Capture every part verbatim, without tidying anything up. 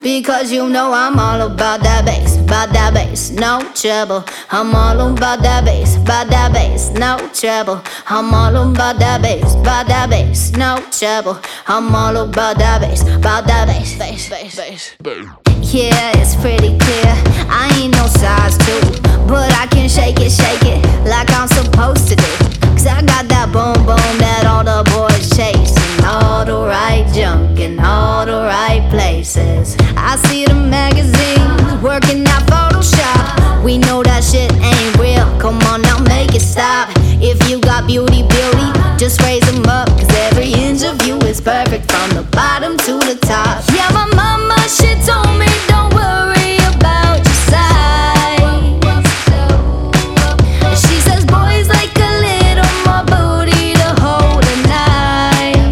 Because you know I'm all about that bass, about that bass, no trouble. I'm all about that bass, about that bass, no trouble. I'm all about that bass, about that bass, no trouble. I'm all about that bass, about that bass, bass, bass, bass. Yeah, it's pretty clear, I ain't no size two, but I can shake it, shake it like I'm supposed to do. Cause I got that boom boom that all the boys chase, and all the right junk in all the right places. I see the magazines working out Photoshop. We know that shit ain't real, come on now make it stop. If you got beauty, beauty, just raise them up. Cause every inch of you is perfect from the bottom to the top. Yeah, my mama, she told me don't worry about your size. She says boys like a little more booty to hold a knife.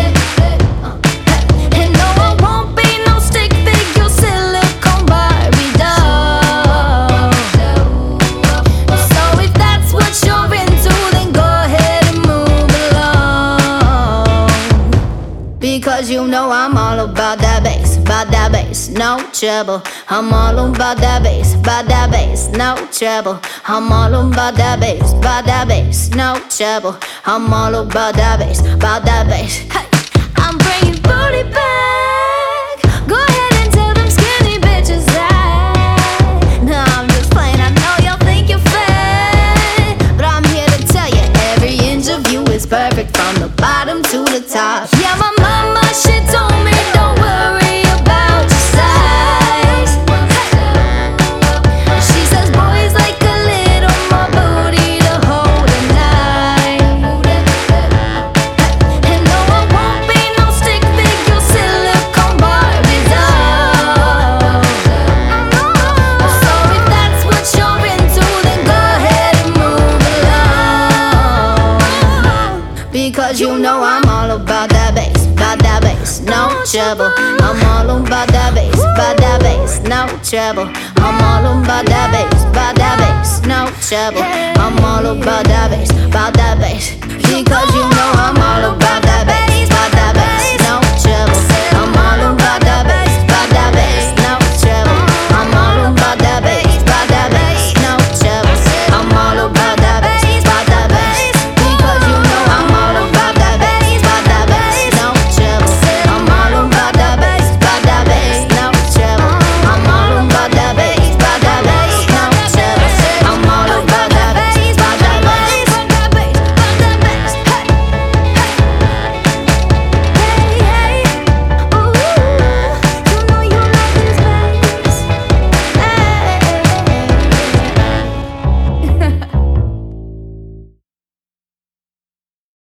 And no, I won't be no stick figure silicone Barbie doll. So if that's what you're into, then go ahead and move along. Because you know I'm all about that bass, about that bass, no trouble. I'm all about that bass, about that bass, no trouble. I'm all about that bass, about that bass, no trouble. I'm all about that bass, about that bass. Hey, I'm bringing booty back. Go ahead and tell them skinny bitches that. No, I'm just playing, I know y'all think you're fat, but I'm here to tell you every inch of you is perfect from the bottom to the top. Yeah, my mama, she told me don't worry about your size. She says boys like a little more booty to hold a knife. And no, I won't be no stick figure silicone Barbie doll. So if that's what you're into, then go ahead and move along. Because you know I'm all about that bass, about that bass, no trouble. I'm all about that bass, about that bass, no trouble. I'm all about that bass, about that bass, no trouble. I'm all about that bass, about that bass. Because you know I'm all about that bass.